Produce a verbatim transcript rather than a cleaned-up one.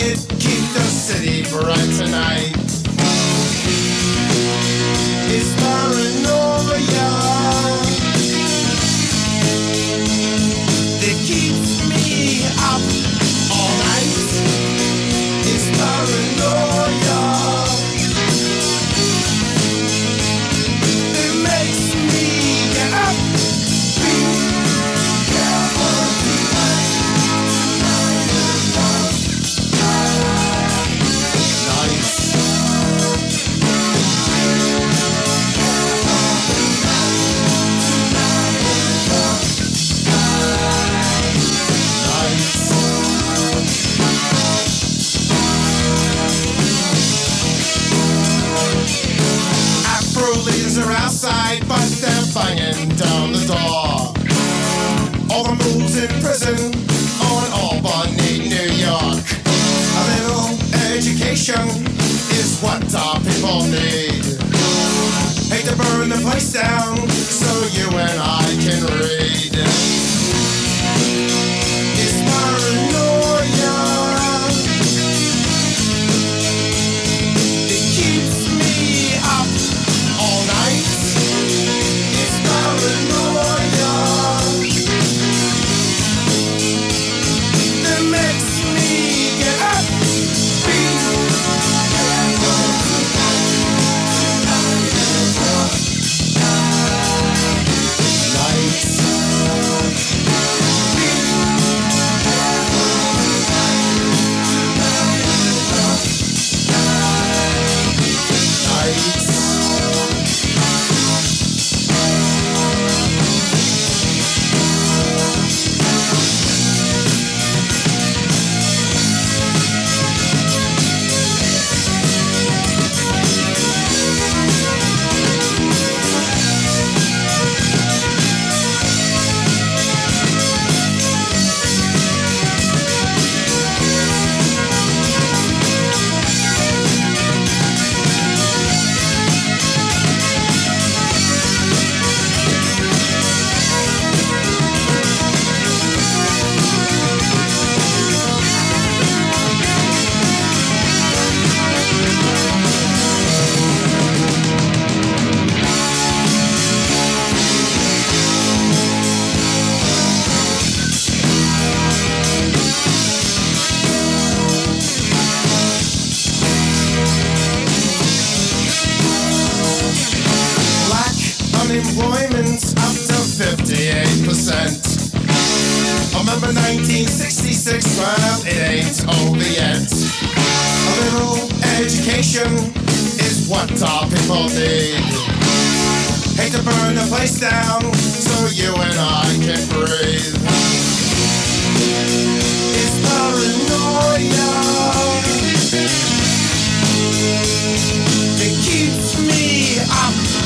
it keep the city bright tonight? It's paranoia that keeps me up all night. It's paranoia that makes me get up. Be careful tonight. Tonight is love. Nice. Are outside, but they're banging down the door. All the moves in prison on Albany, New York. A little education is what our people need. Hate to burn the place down so you and I can read. It's paranoia that keeps me up all night. It's paranoia that makes me get up. Be careful tonight. Tonight is your night. Be careful tonight. Tonight is your night. Unemployment's up to fifty-eight percent. I remember nineteen sixty-six, well, it ain't over yet. A little education is what our people need. Hate to burn the place down so you and I can breathe. It's paranoia that keeps me up